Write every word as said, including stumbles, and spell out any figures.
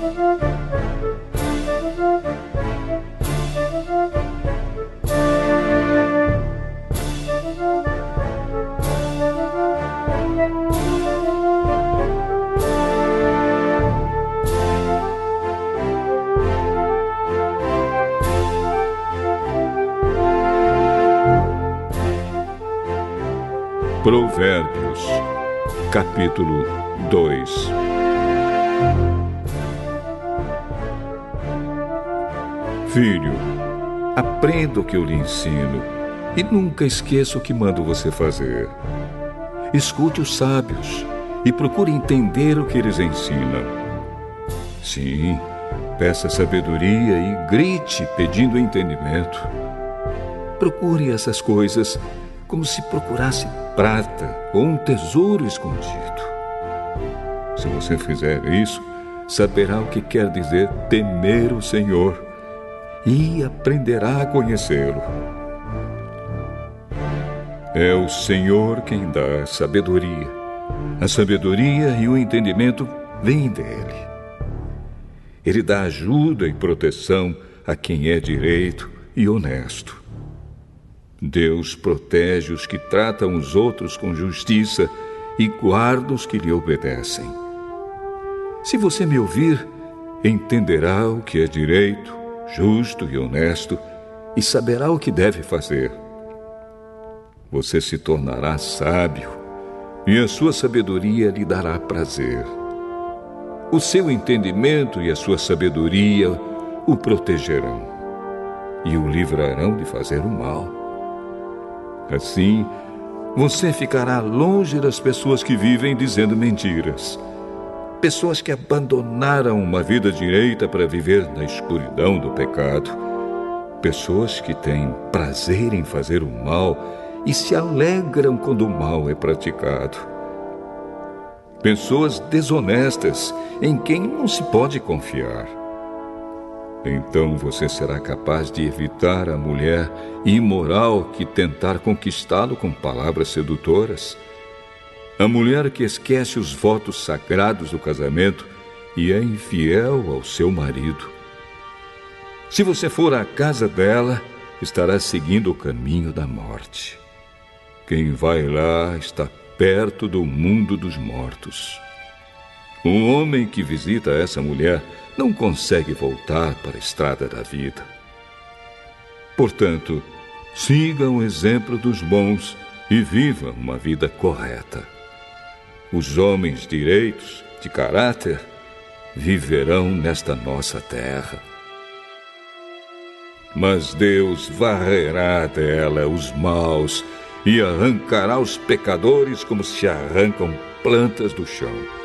Provérbios, capítulo dois. Filho, aprenda o que eu lhe ensino e nunca esqueça o que mando você fazer. Escute os sábios e procure entender o que eles ensinam. Sim, peça sabedoria e grite pedindo entendimento. Procure essas coisas como se procurasse prata ou um tesouro escondido. Se você fizer isso, saberá o que quer dizer temer o Senhor e aprenderá a conhecê-lo. É o Senhor quem dá sabedoria. A sabedoria e o entendimento vêm dele. Ele dá ajuda e proteção a quem é direito e honesto. Deus protege os que tratam os outros com justiça e guarda os que lhe obedecem. Se você me ouvir, entenderá o que é direito, justo e honesto e saberá o que deve fazer. Você se tornará sábio e a sua sabedoria lhe dará prazer. O seu entendimento e a sua sabedoria o protegerão e o livrarão de fazer o mal. Assim, você ficará longe das pessoas que vivem dizendo mentiras. Pessoas que abandonaram uma vida direita para viver na escuridão do pecado. Pessoas que têm prazer em fazer o mal e se alegram quando o mal é praticado. Pessoas desonestas em quem não se pode confiar. Então você será capaz de evitar a mulher imoral que tentar conquistá-lo com palavras sedutoras. A mulher que esquece os votos sagrados do casamento e é infiel ao seu marido. Se você for à casa dela, estará seguindo o caminho da morte. Quem vai lá está perto do mundo dos mortos. Um homem que visita essa mulher não consegue voltar para a estrada da vida. Portanto, siga o exemplo dos bons e viva uma vida correta. Os homens direitos, de caráter, viverão nesta nossa terra. Mas Deus varrerá dela os maus e arrancará os pecadores como se arrancam plantas do chão.